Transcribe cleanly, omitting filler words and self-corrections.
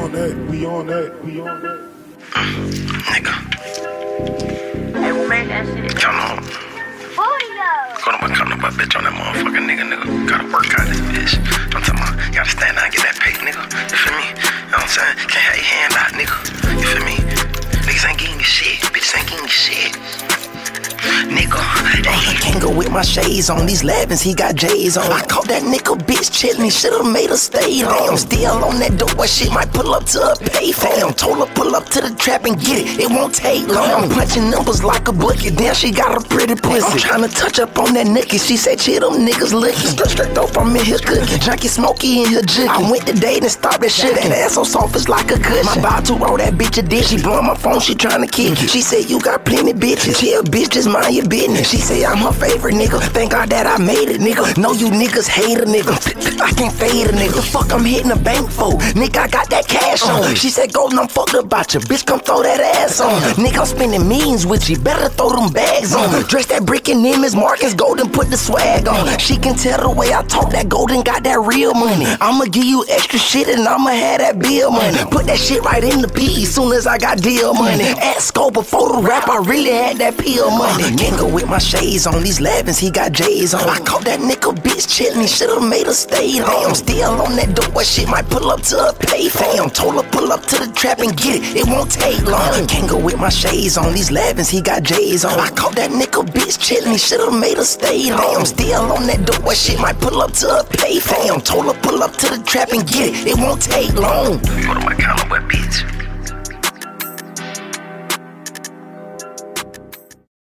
on that. Nigga. Hey, who made that shit? Come on. Come to my bitch on that motherfucking nigga. Gotta work out this bitch. I'm talking about, gotta stand down and get that pay, nigga. You feel me? You know what I'm saying? Can't have your hand out, nigga. You feel me? Niggas ain't getting this shit. Bitches ain't getting this shit. Nigga, hey, can't go with my shades on. These Lavins, he got J's on. I caught that nigga bitch chillin', he should've made her stay home. Still on that dope, what shit might pull up to a payphone. Told her pull up to the trap and get it won't take long. I'm punching numbers like a bucket, damn she got a pretty pussy. I'm tryna touch up on that nookie, she said shit, them niggas looking. Straight dope, I'm in here cooking, junkie smoky in here jigging. I went to date and stopped that shit, that ass so soft it's like a cushion. My bow to roll that bitch a dick, she blowin' my phone, she tryna kick it. She said you got plenty bitches, yeah bitch just mind your business. She say I'm her favorite nigga. Thank God that I made it, nigga. Know you niggas hate a nigga. I can't fade a nigga. The fuck I'm hitting the bank for? Nigga, I got that cash on. She said, Golden, I'm fucked about you. Bitch, come throw that ass on. Nigga, I'm spending millions with you. Better throw them bags on. Dress that brick in Neiman's Marcus. Golden, put the swag on. She can tell the way I talk that Golden got that real money. I'ma give you extra shit and I'ma have that bill money. Put that shit right in the P soon as I got deal money. At Scope before the rap, I really had that pill money. Can't go with my shades on. These Lavins, he got J's on. I caught that nigga bitch chillin', he should've made her stay home. Still on that dope, what shit might pull up to a payphone. Told her pull up to the trap and get it won't take long. Can't go with my shades on. These Lavins, he got J's on. I caught that nigga bitch chillin', he should've made her stay home. Still on that dope, what shit might pull up to a payphone. Told her pull up to the trap and get it won't take long. Go to my counter, bitch.